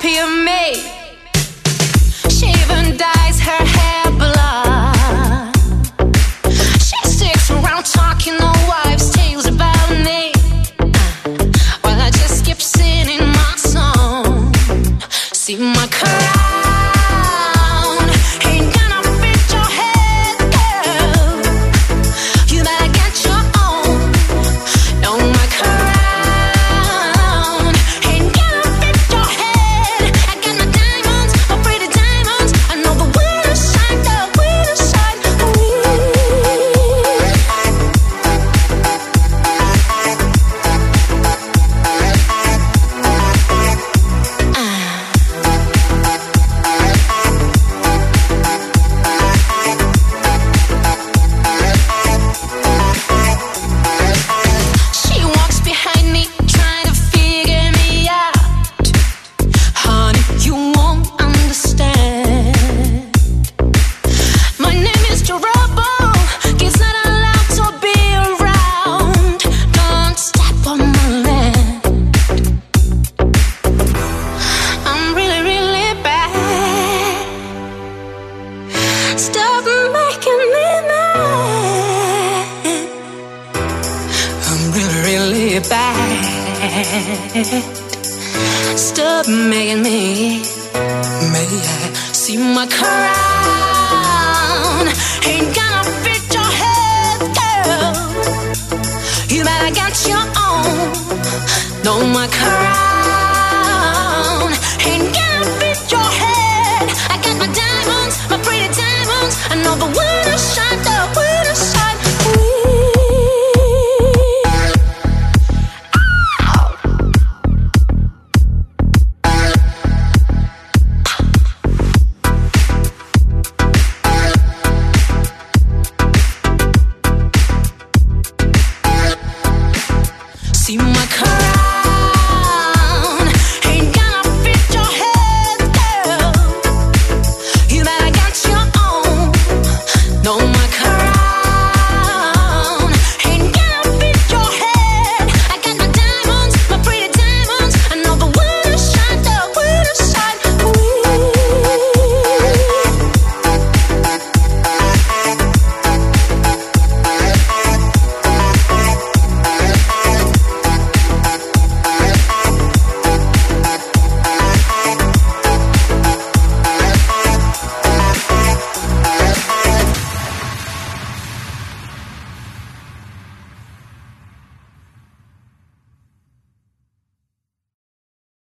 copy of me. She even dyes her hair blood. She sticks around talking her wife's tales about me, while I just keep singing my song. See my crown ain't gonna fit your head, girl. You better get your own. No, my crown ain't gonna fit your head. I got my diamonds, my pretty diamonds. I know the way to shine, the way to shine. She walks behind me, trying to figure me out. Honey, you won't understand. My name is Trouble. Kids not allowed to be around. Don't step on my land. I'm really, really bad. Stop making me mad. I'm really, really bad. Stop making me mad. See my crown ain't gonna fit your head, girl. You better get your own. No, my crown